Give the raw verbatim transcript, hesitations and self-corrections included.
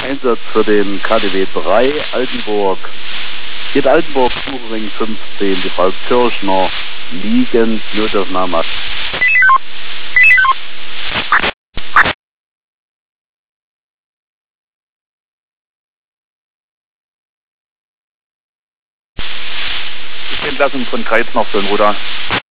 Einsatz für den K D W drei Altenburg. Geht Altenburg, Suchring fünfzehn, die Frau Kirschner, liegend, Notaufnahme. Entlassung von Kreiz nach Sonnenroda.